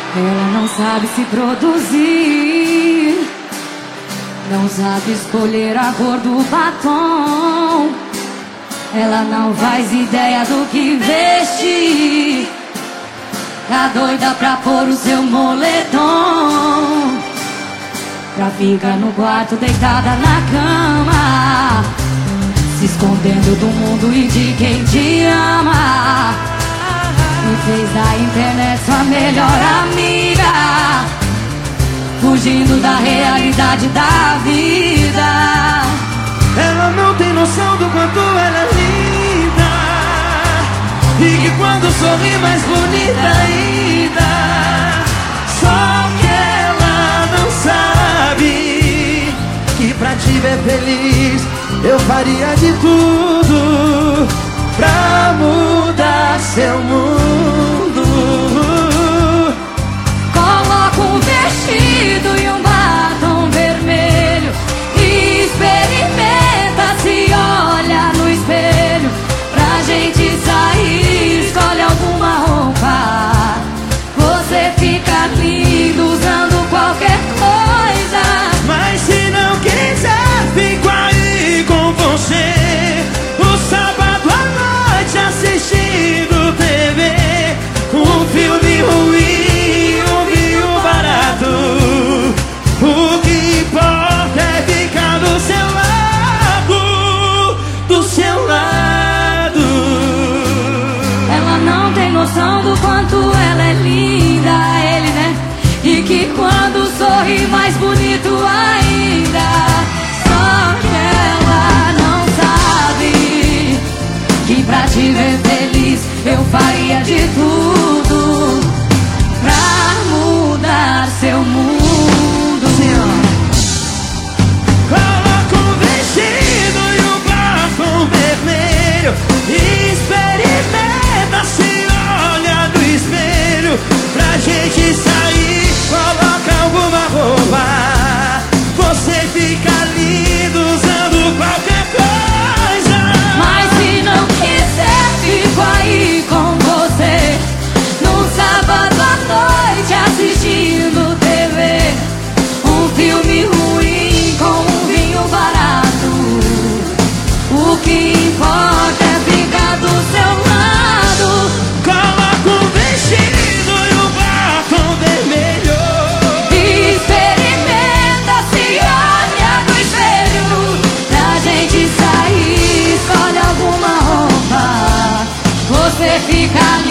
Ela não sabe se produzir, não sabe escolher a cor do batom. Ela não faz ideia do que vestir, tá doida pra pôr o seu moletom, pra ficar no quarto deitada na cama, se escondendo do mundo e de quem te ama. E fez da internet sua melhor amiga, fugindo da realidade da vida. Ela não tem noção do quanto ela é linda, e que quando sorri mais bonita ainda. Só que ela não sabe que pra te ver feliz eu faria de tudo pra mudar seu mundo. Coloca um vestido e um batom vermelho e experimenta, se olha no espelho. Pra gente sair, escolhe alguma roupa. Você fica lindo usando qualquer coisa. Mas se não quiser, fico aí com você o sábado à noite assistindo TV. Um filme ruim, um vinho barato. O que importa é ficar do seu lado, do seu lado. Ela não tem noção do quanto ela é linda, ele, né? E que quando sorri mais bonito ainda. Só que ela não sabe que pra te ver feliz eu faria de tudo pra mudar seu mundo. Coloca um vestido e um batom vermelho e experimenta, se olha no espelho. Pra gente sair, coloca alguma roupa. Você fica lindo usando qualquer coisa. Mas se não quiser, fico aí com você num sábado à noite assistindo TV. Um filme ruim com um vinho barato. O que importa é ficar do seu lado. Coloca um vestido e um batom vermelho E experimenta, se olha no espelho. Pra gente sair, escolhe alguma roupa. Você fica